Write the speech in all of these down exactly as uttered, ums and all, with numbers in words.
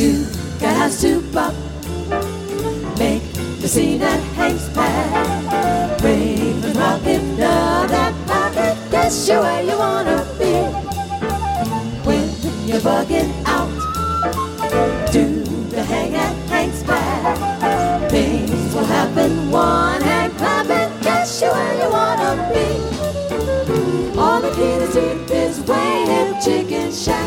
You gotta soup up, make the scene at Hank's Pad. Ravens rocket, love that pocket, guess you're where you wanna be. When you're bugging out, do the hang at Hank's Pad. Things will happen, one hand clapping, guess you're where you wanna be. All the key to sleep is way hip chicken shack.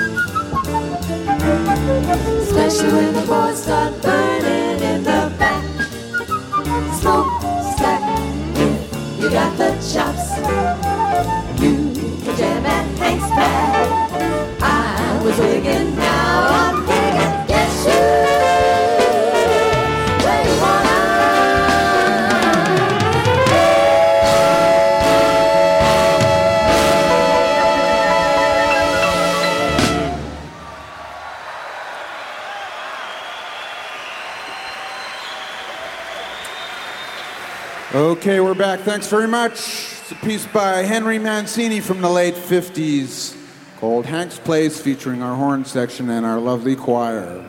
Especially when the boys start burning in the back. Smoke stack, if you got the chops, you can jam at Hank's Pad. I was wigging, now I'm digging, guess you where you wanna Okay, we're back. Thanks very much. It's a piece by Henry Mancini from the late fifties called Hank's Place, featuring our horn section and our lovely choir.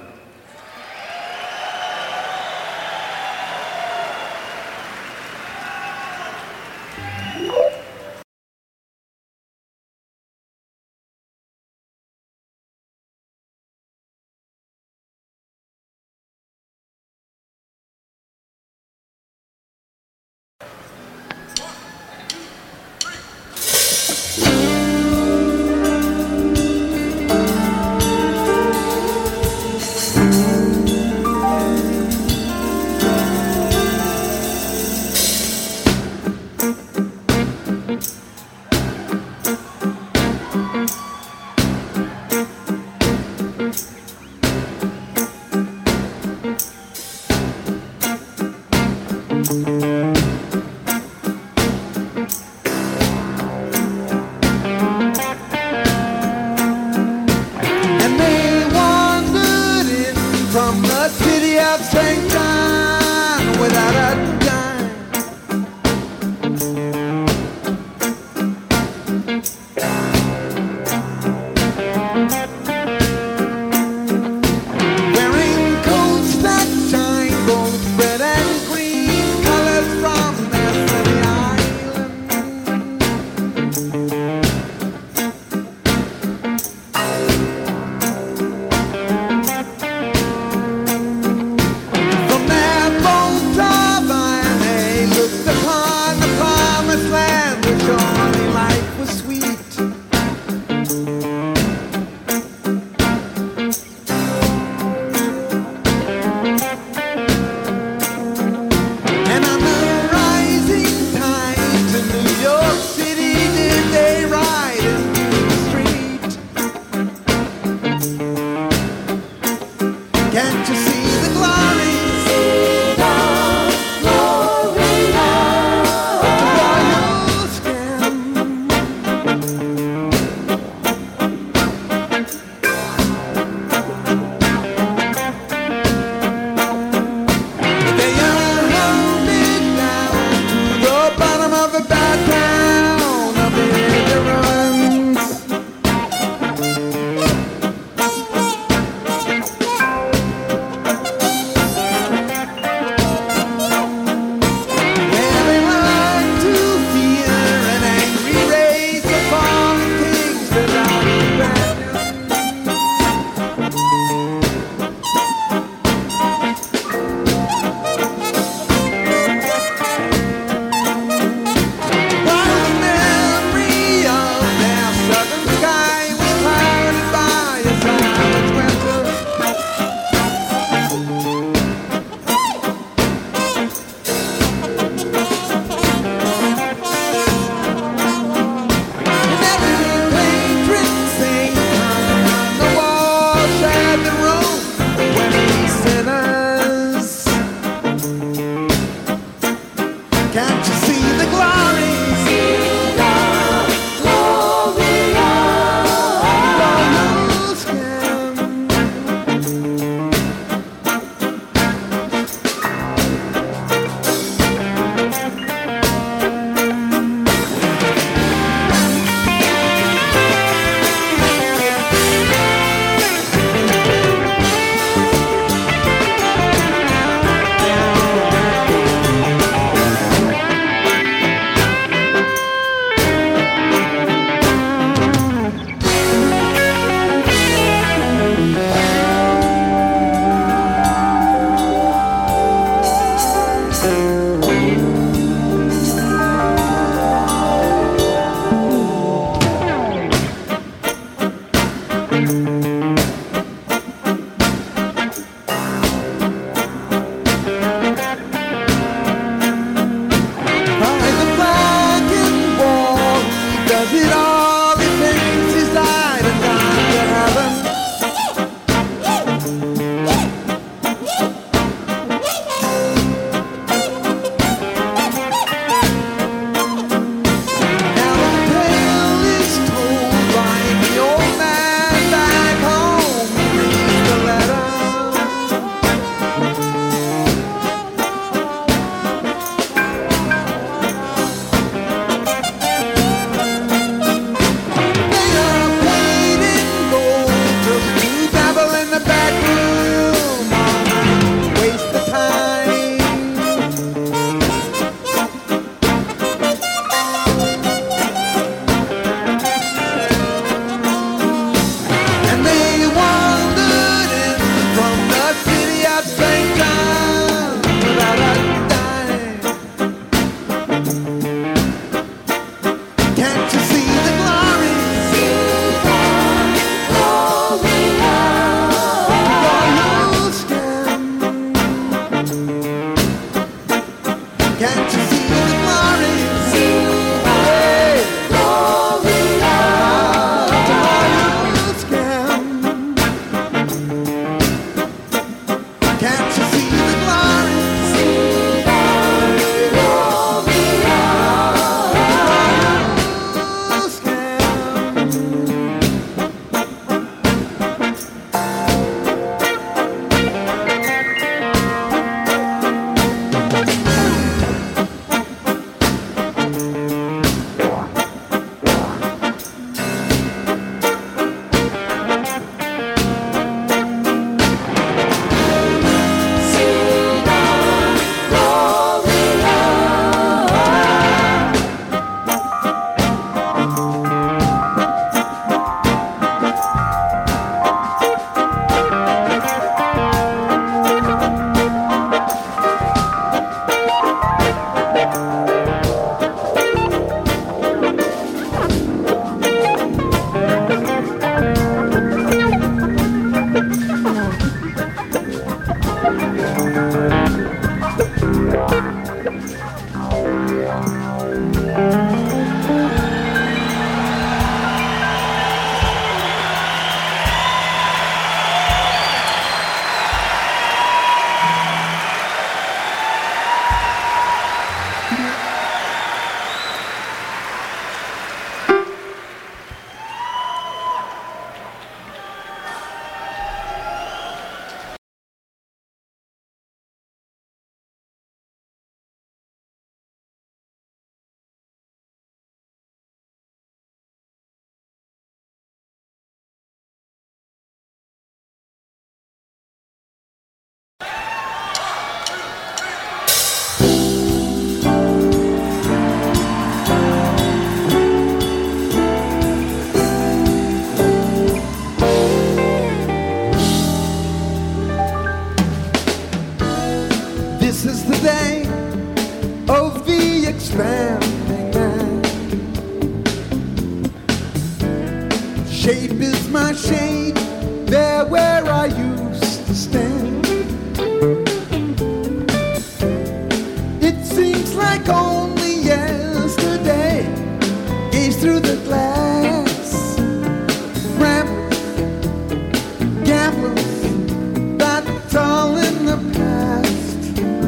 gamblers that dull in the past.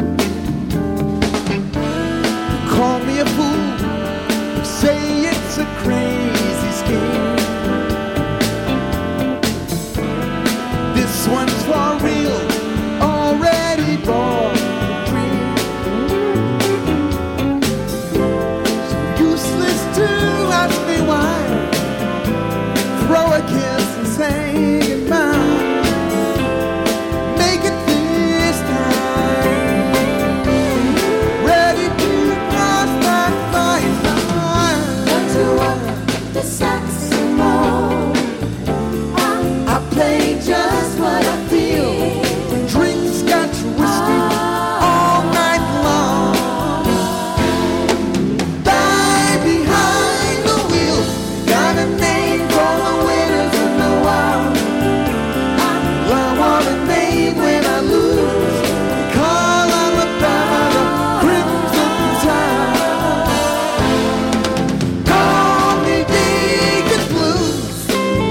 Call me a fool, say it's a crazy scheme. This one's for real, already bought the dream. So useless to ask me why. Throw a kiss and say goodbye. Make it this time. Ready to cross that fine line. Learn to work the saxophone. I, I play just what I feel. Drink Scotch whiskey all night long. Die behind the wheel. Got a name for the winners in the wild. I want a name when I lose. Call Alabama the Crimson Tide. Call me Deacon Blues.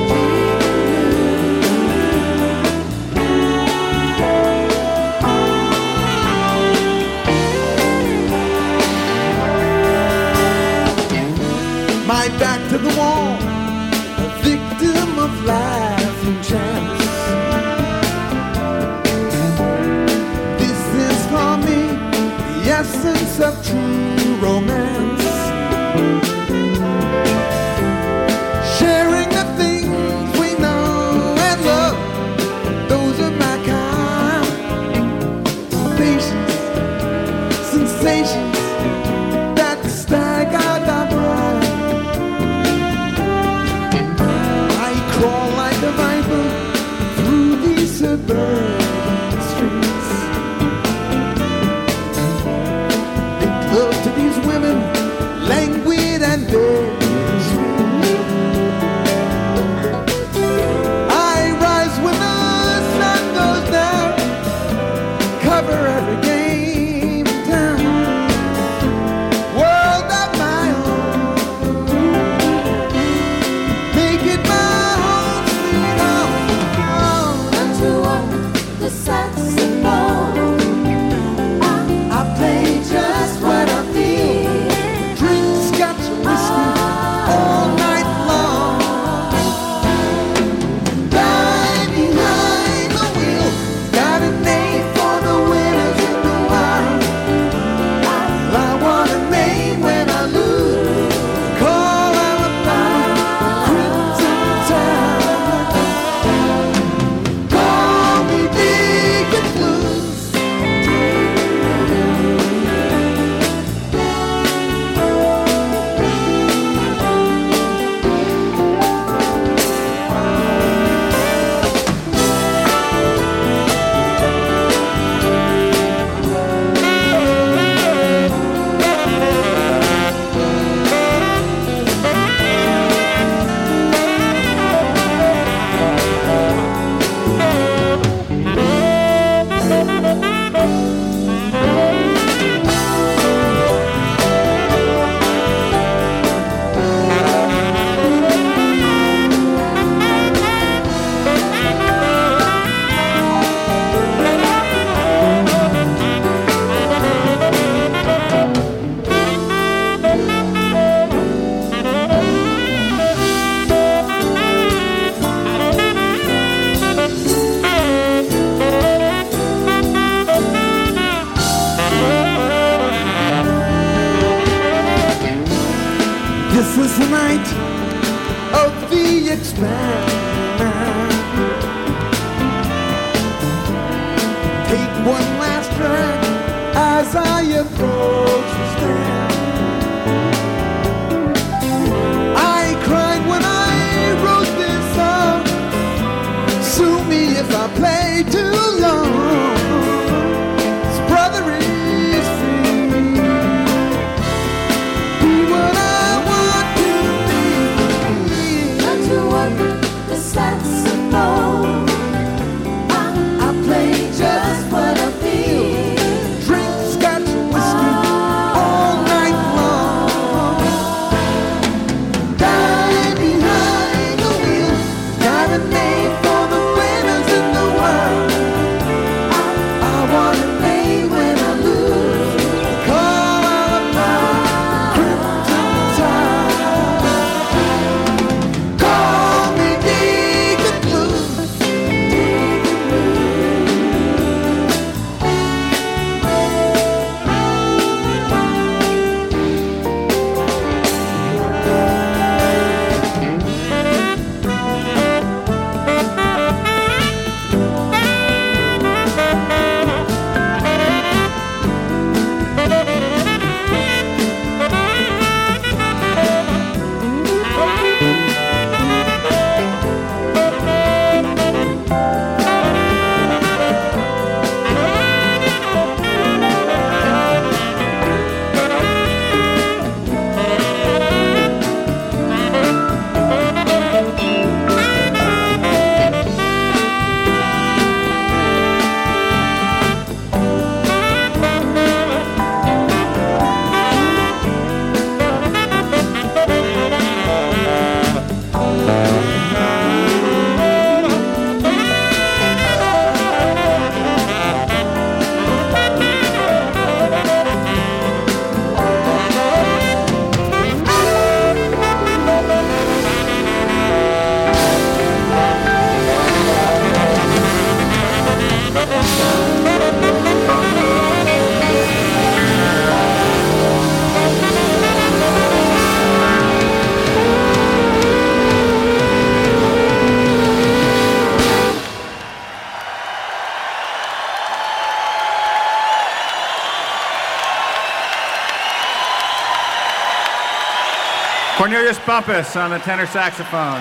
My back to the wall, a victim of laughing chance. This is for me, the essence of true romance. Sharing the things we know and love, those are my kind. Patience, sensations that stagger the bride. I crawl like a viper through these suburban streets. Make love to these women, languid and very sweet. I rise when the sun goes down, cover every game in town. World of my own, make it my home, sweet home. Learn to work the saxophone. I, I play just what I feel. Drink Scotch whiskey all night long. Die behind the wheel. Got a name for the winners in the wild. I want a name when I lose. Call Alabama the Crimson Tide. Call me Deacon Blues. This is the night of the experiment. Take one last drag as I approach the stand. I cried when I wrote this song. Sue me if I play too long. This brother is free. Be what I want to be. Learn to work the saxophone. I, I play just what I feel. Drink Scotch whiskey all night long. Die behind the wheel. Got a name for the winners in Cornelius Bumpus on the tenor saxophone.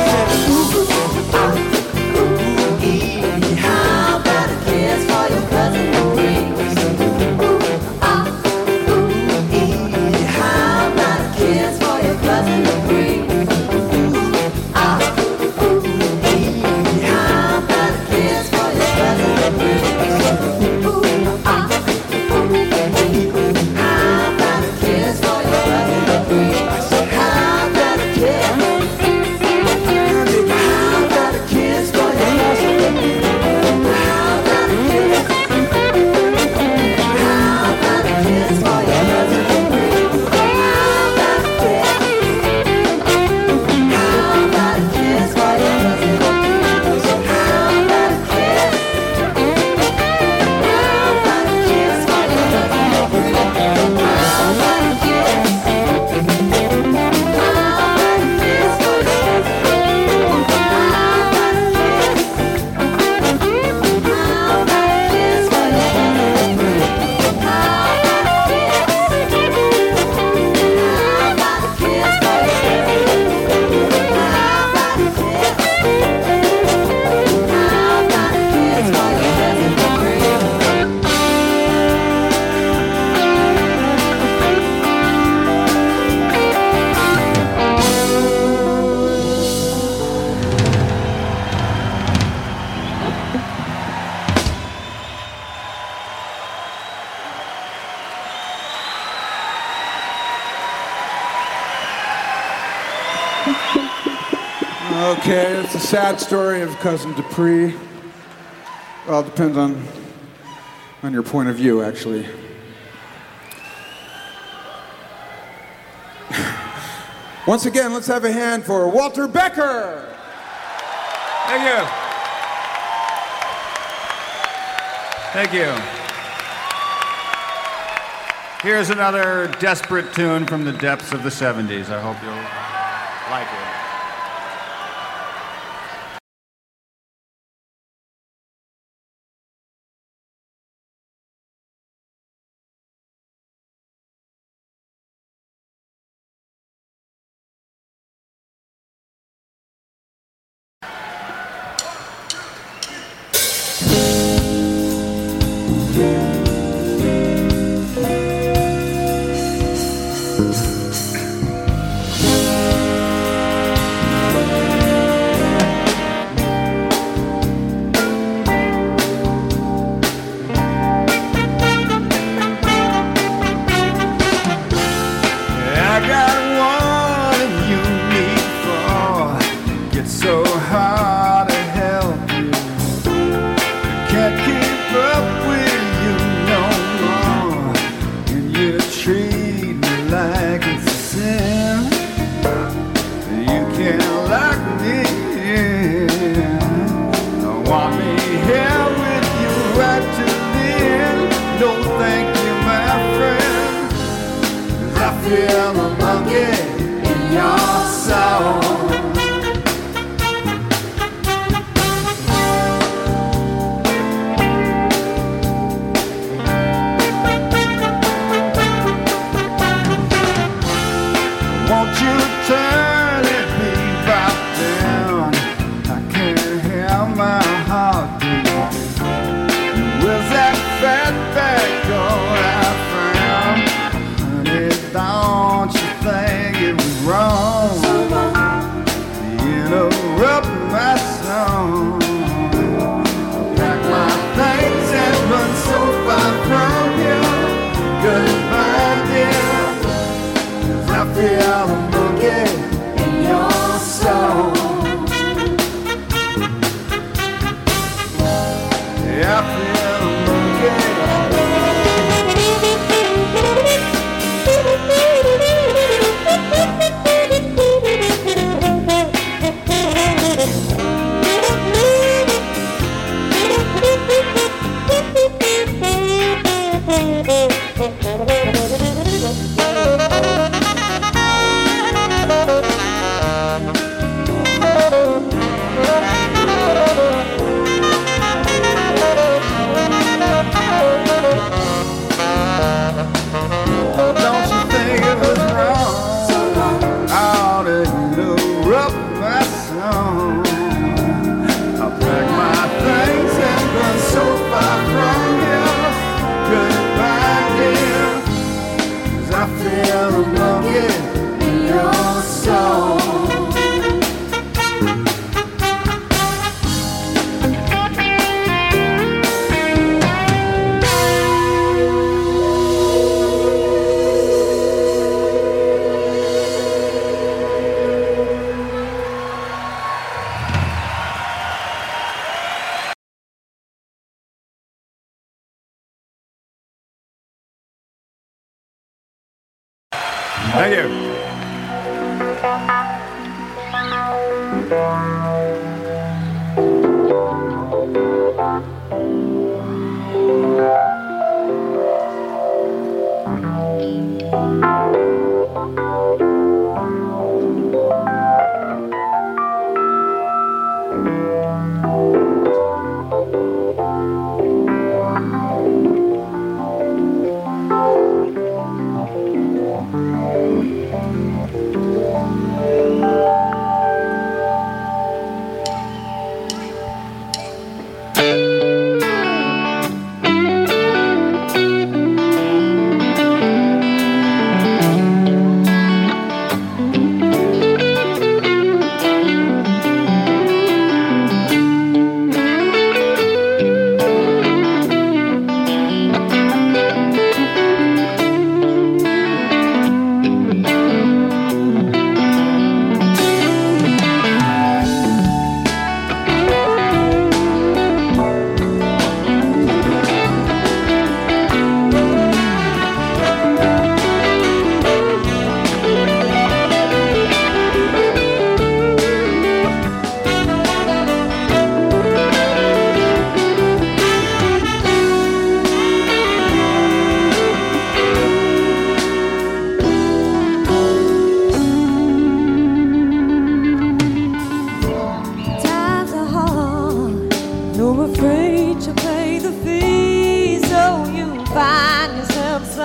How about a kiss for your cousin? Okay, it's a sad story of Cousin Dupree. Well, it depends on on your point of view, actually. Once again, let's have a hand for Walter Becker. Thank you. Thank you. Here's another desperate tune from the depths of the seventies. I hope you'll like it. Thank you.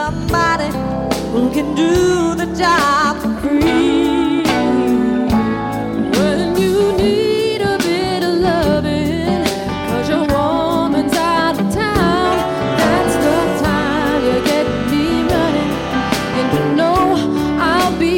somebody who can do the job for free. When you need a bit of loving, 'cause your woman's out of town, that's the time you get me running, and you know I'll be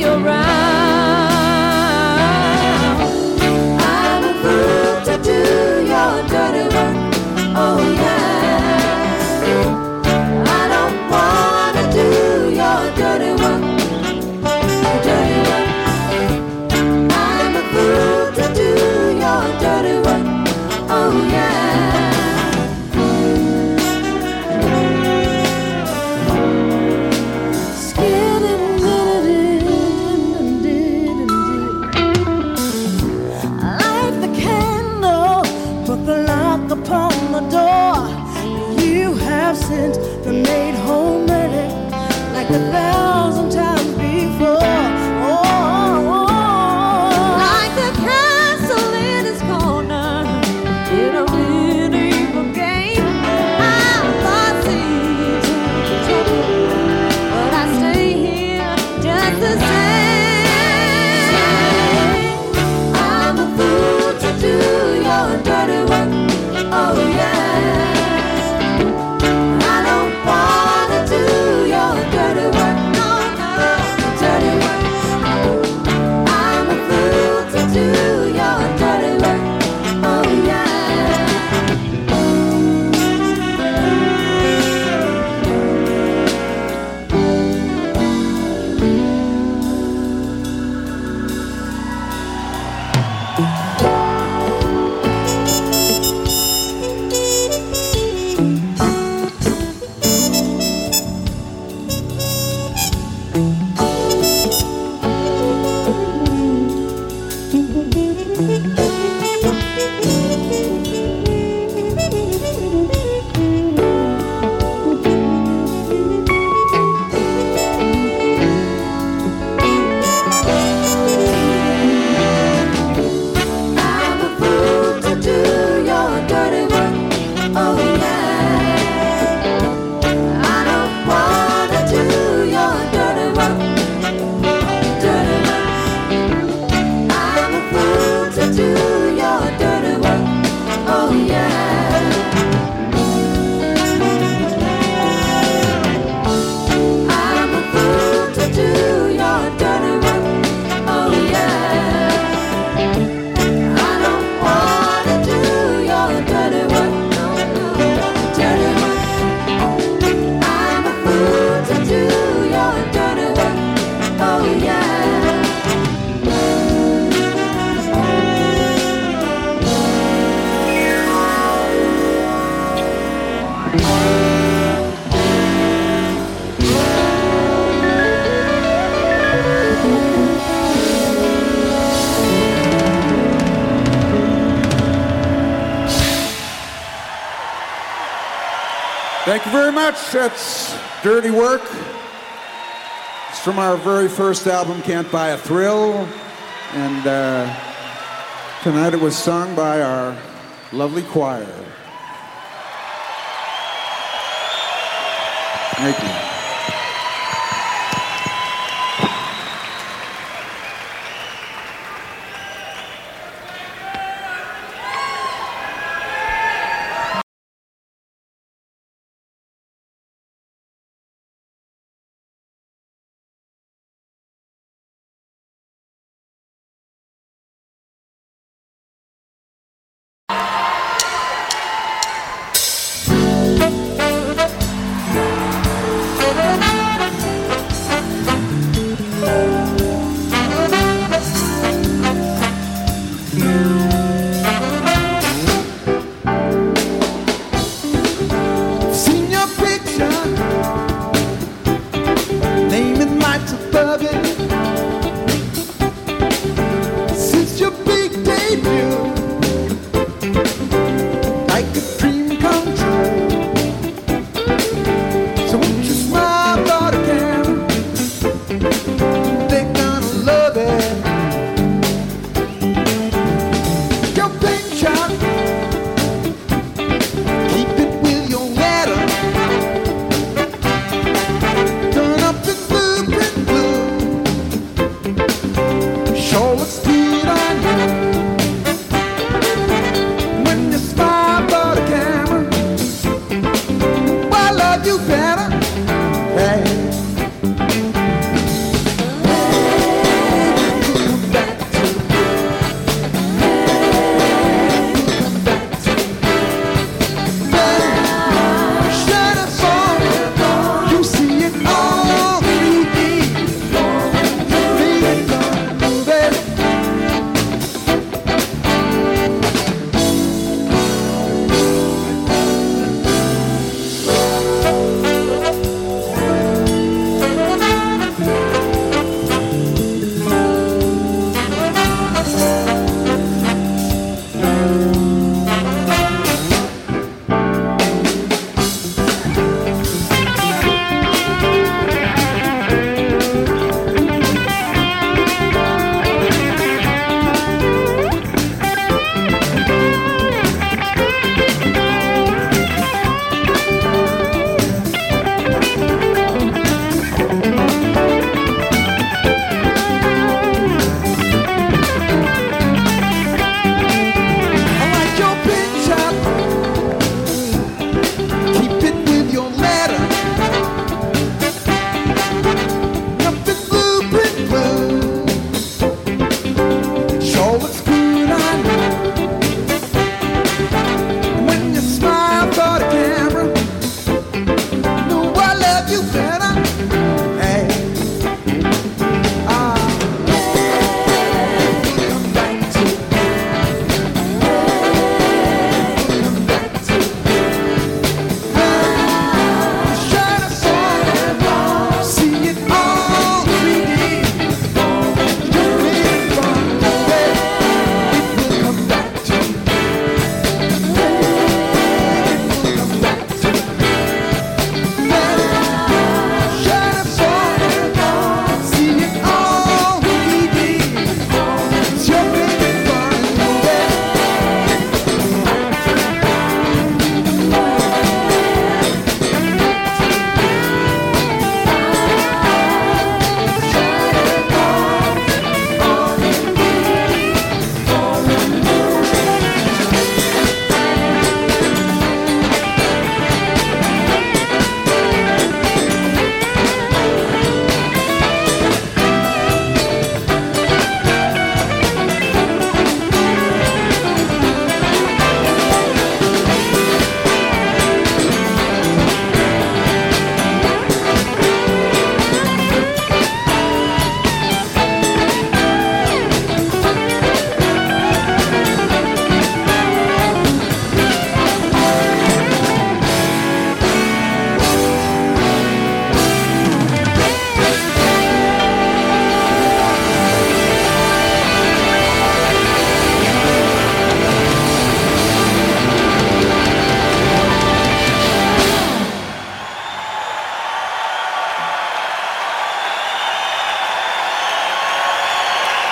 around. I'm a fool to do your dirty work, oh yeah. I don't wanna do your dirty work, dirty work. I'm a fool to do your dirty work, oh yeah. Light the candle, put the lock upon the door. You have sent the maid home early, like a thousand times before. Oh, like the castle in his corner in a medieval game. I'm bossy to trouble, but I stay here just the same. I'm a fool to do your dirty work, oh yeah. I don't wanna do your dirty work, no, no, dirty work. I'm a fool to do your dirty work, oh yeah. I'm a fool to do your dirty work, oh yeah. I don't wanna do your dirty work, dirty work. I'm a fool to do your dirty work, oh yeah. I'm a fool to do your dirty work, oh yeah. I don't wanna do your dirty work, no, no, dirty work. I'm a fool to do your dirty work, oh yeah. Thank you very much. That's Dirty Work. It's from our very first album, Can't Buy a Thrill. And uh, tonight it was sung by our lovely choir. Thank you. Thank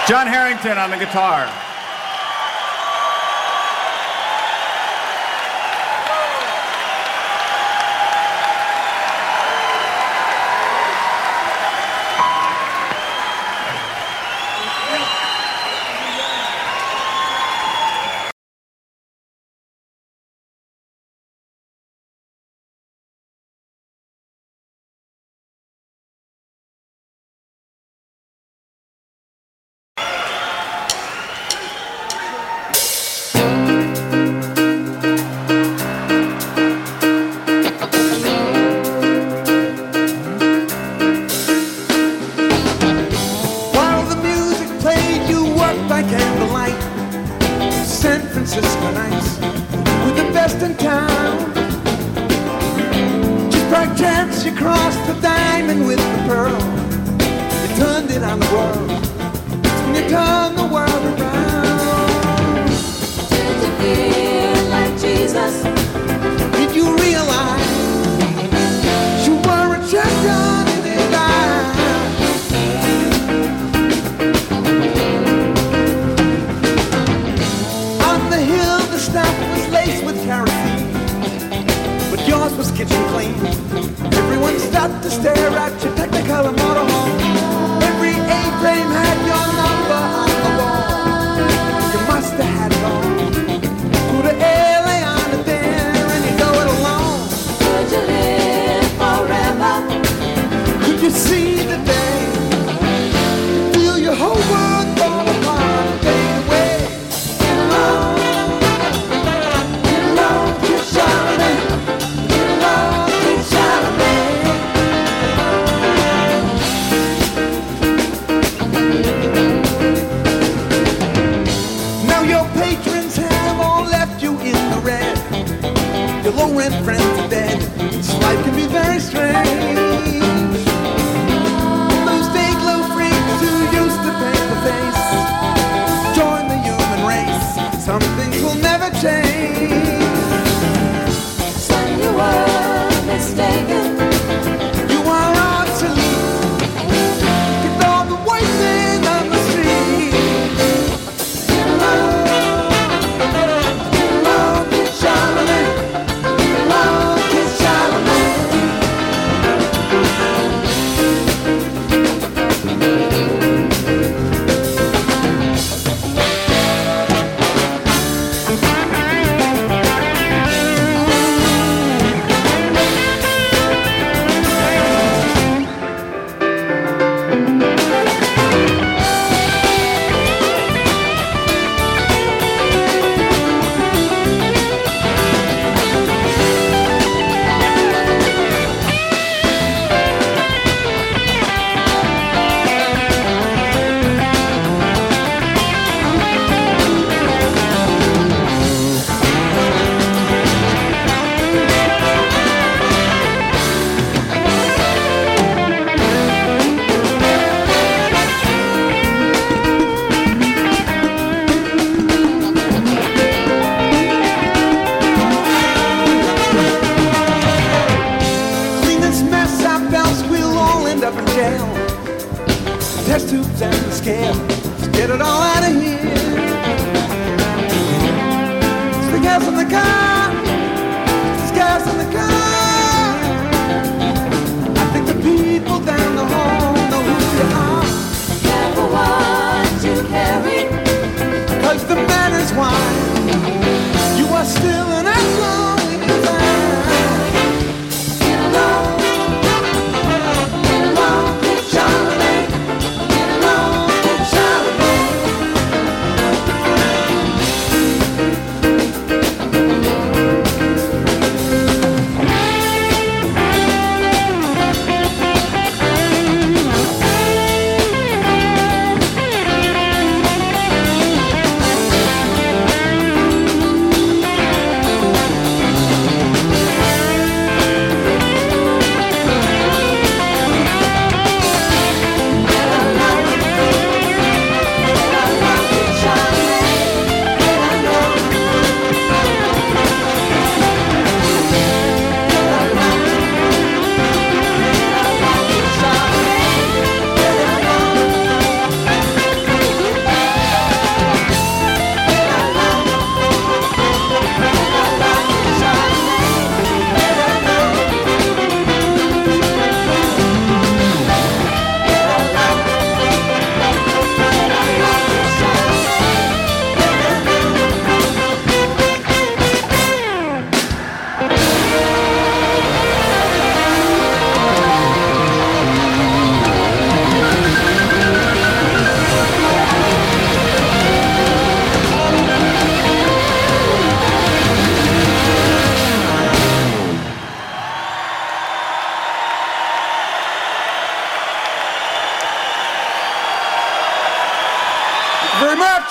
John Harrington on the guitar. While the music played, you worked by candlelight. San Francisco nights with the best in town. Just by chance, you crossed the diamond with the pearl. You turned it on the world. It's when you turn the world around. Did you feel like Jesus? Did you realize you were a champion in his life? On the hill, the stuff was laced with kerosene, but yours was kitchen clean. Everyone stopped to stare at your Technicolor motorhome. Every A-frame had your number on the wall. You must have had it all. Put a L A on it there and you go it alone. Could you live forever? Could you see the day? Feel your whole world fall apart and fade away. Get along, get along, keep Charlemagne. Get along, keep Charlemagne.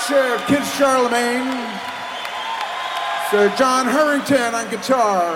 much, uh, Kid Charlemagne. Sir John Harrington on guitar.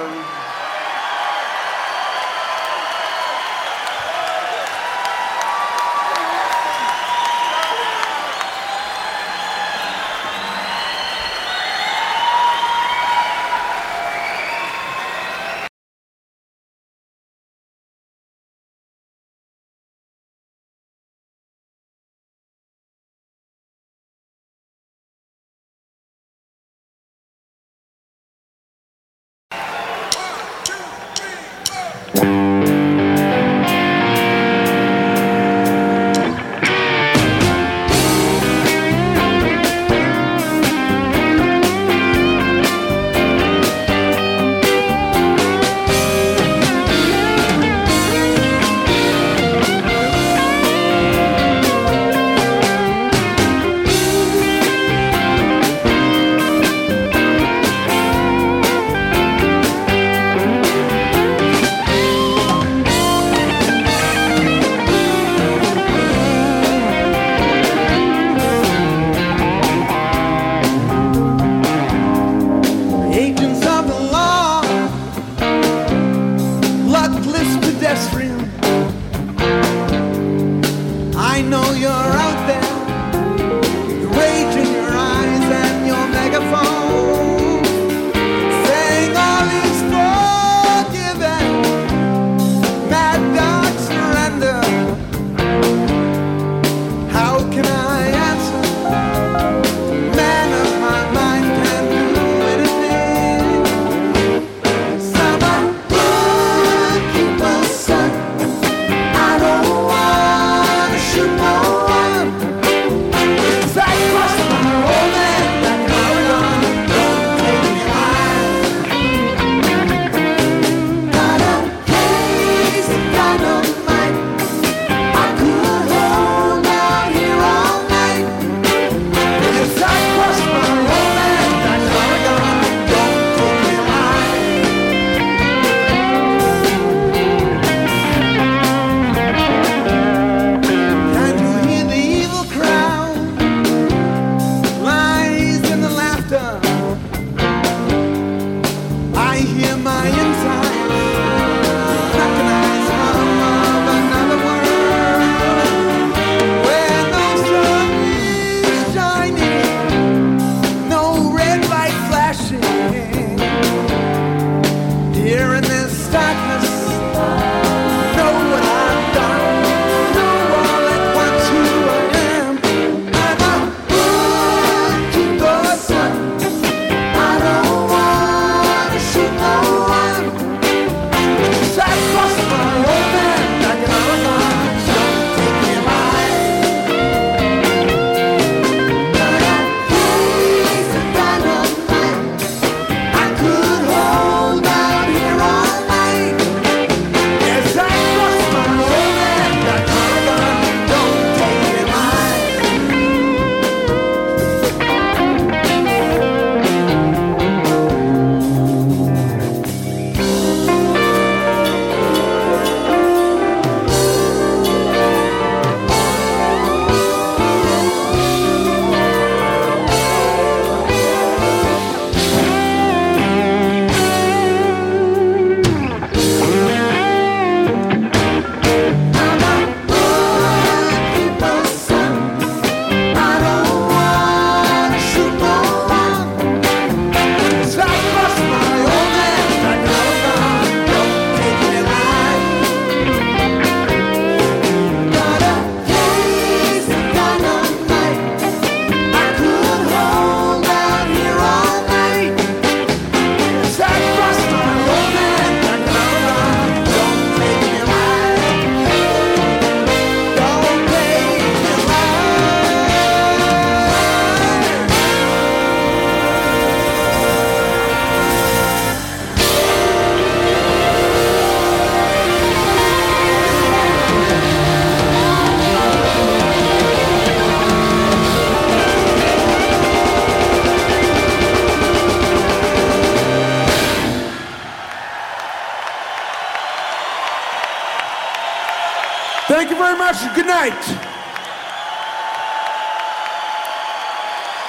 Thank you very much and good night.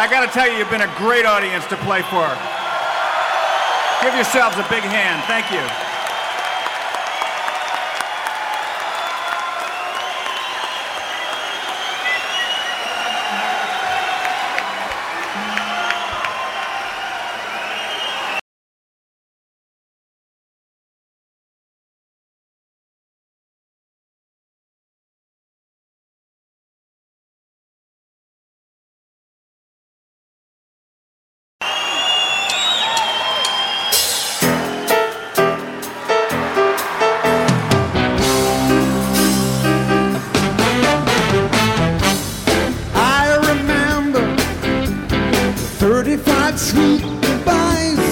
I got to tell you, you've been a great audience to play for. Give yourselves a big hand. Thank you. thirty-five sweet goodbyes.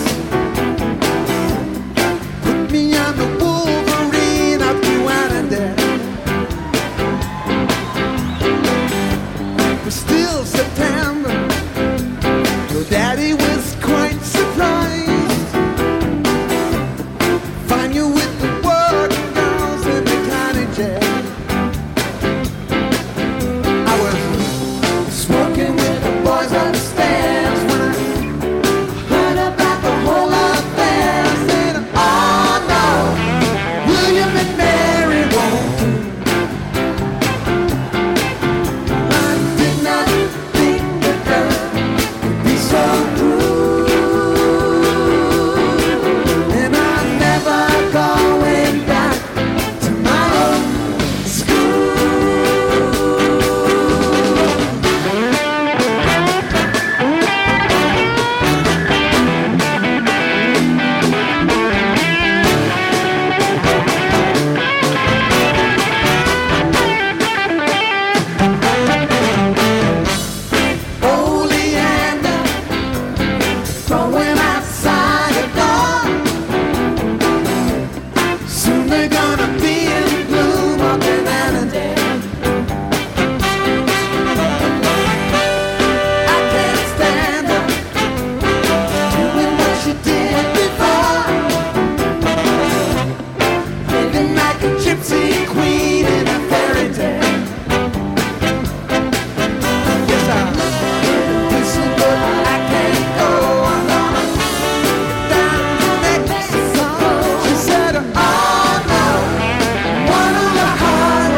Put me on the Wolverine up to Annandale. It was still September. Your daddy was quite surprised. Find you with the working girls in the county jail. I was smoking with the boys upstairs. Heart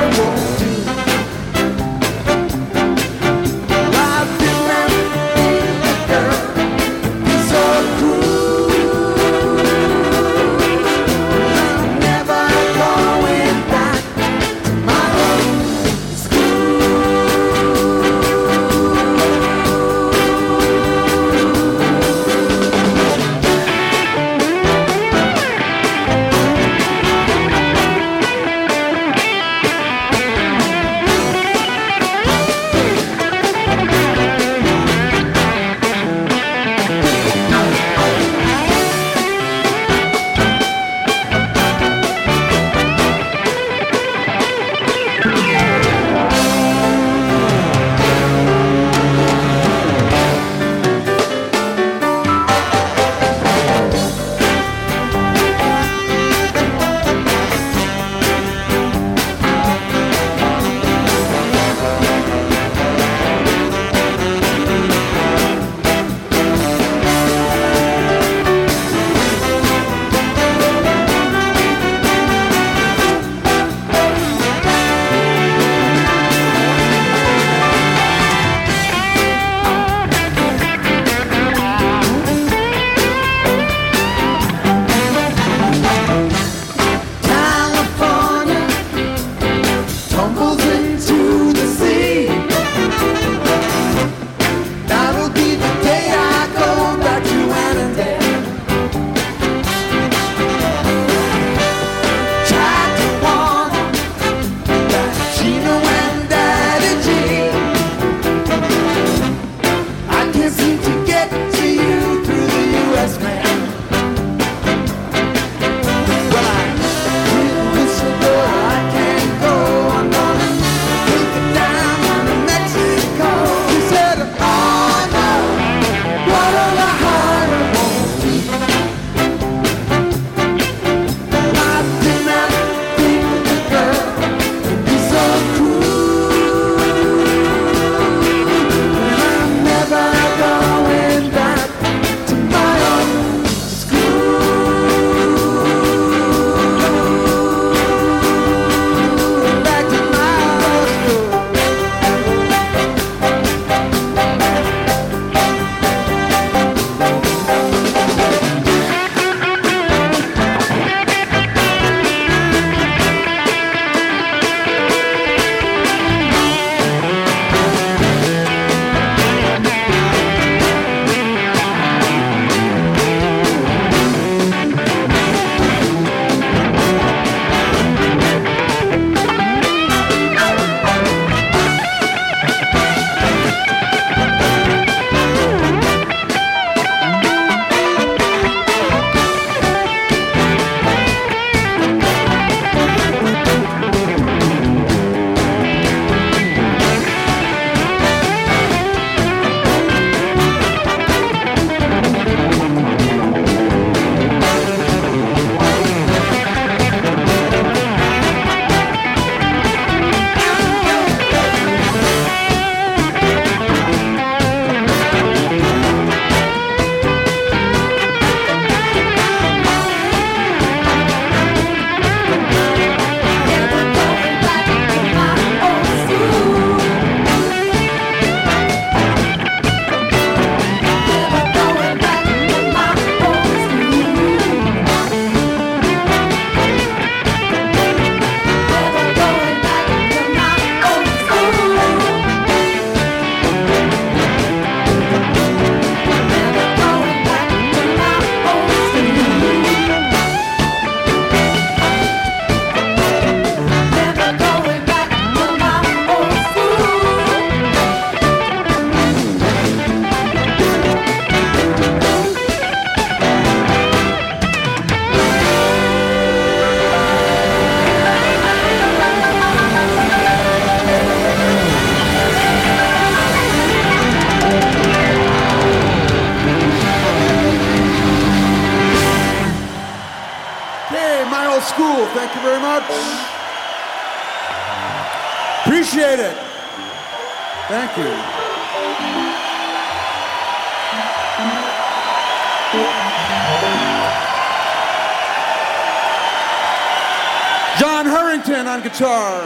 Okay, my old school, thank you very much. Appreciate it. Thank you. John Hurrington on guitar.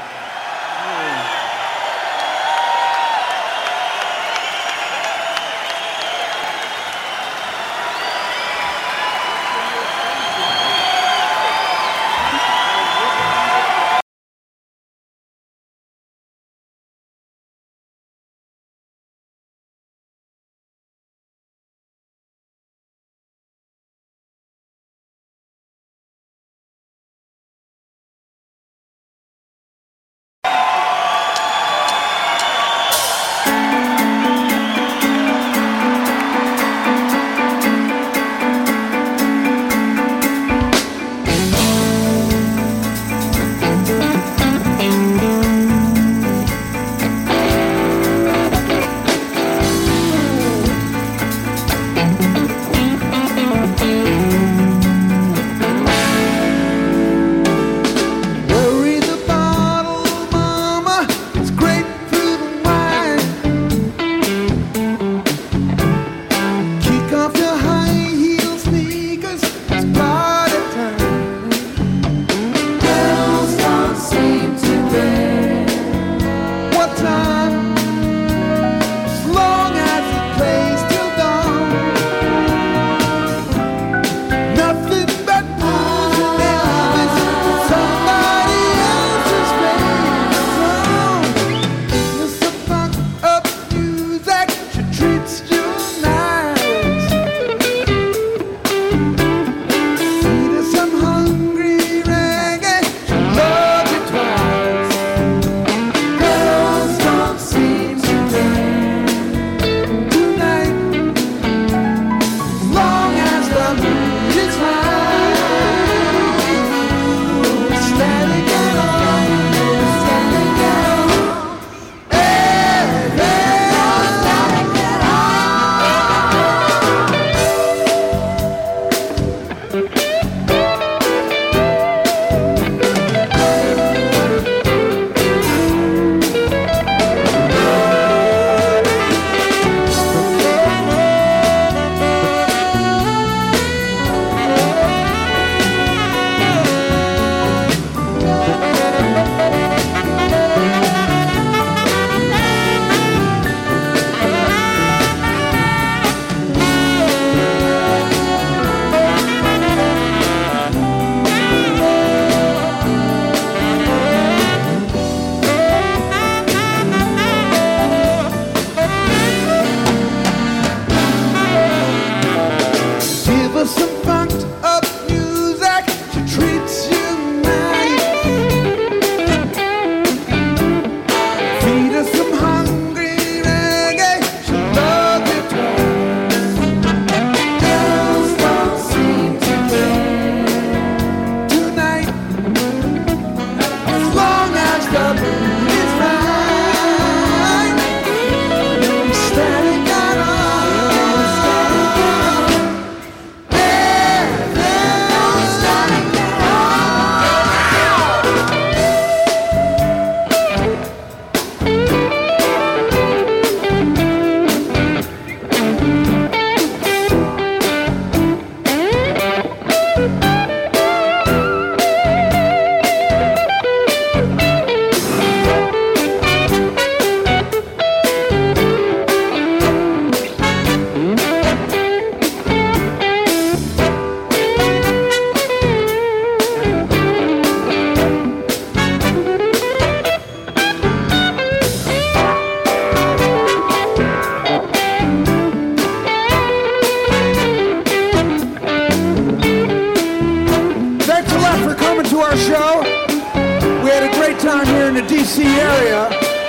D C area.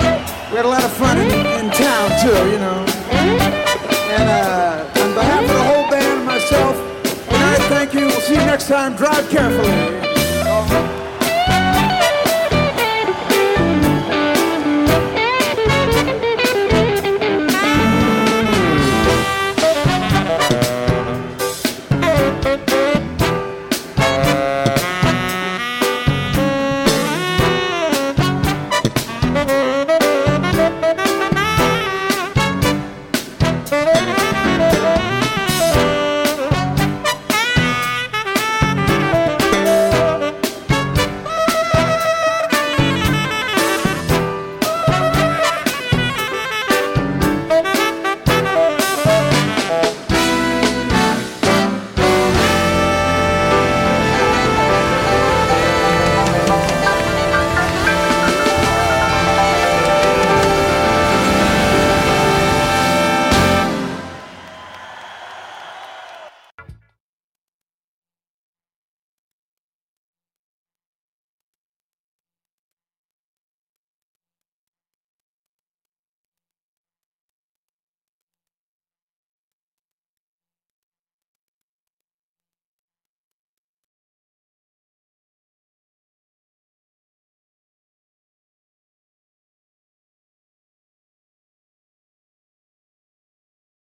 We had a lot of fun in, in town too, you know. And uh, on behalf of the whole band and myself, good night, thank you. We'll see you next time. Drive carefully.